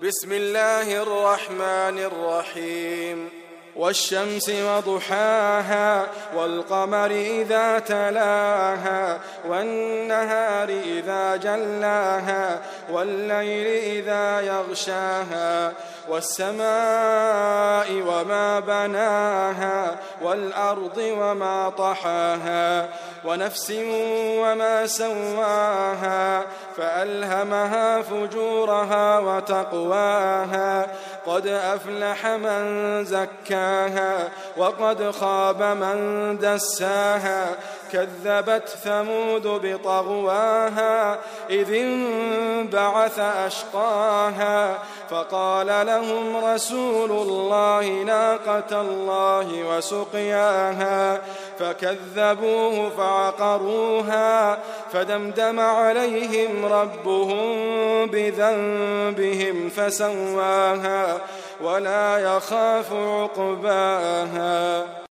بسم الله الرحمن الرحيم والشمس وضحاها والقمر إذا تلاها والنهار إذا جلاها والليل إذا يغشاها والسماء وما بناها والأرض وما طحاها ونفس وما سواها فألهمها فجورها وتقواها قد أفلح من زكاها وقد خاب من دساها كذبت ثمود بطغواها إذ انبعث أشقاها فقال لهم رسول الله ناقة الله وسقياها فكذبوه فعقروها فدمدم عليهم ربهم بذنبهم فسواها ولا يخاف عقباها.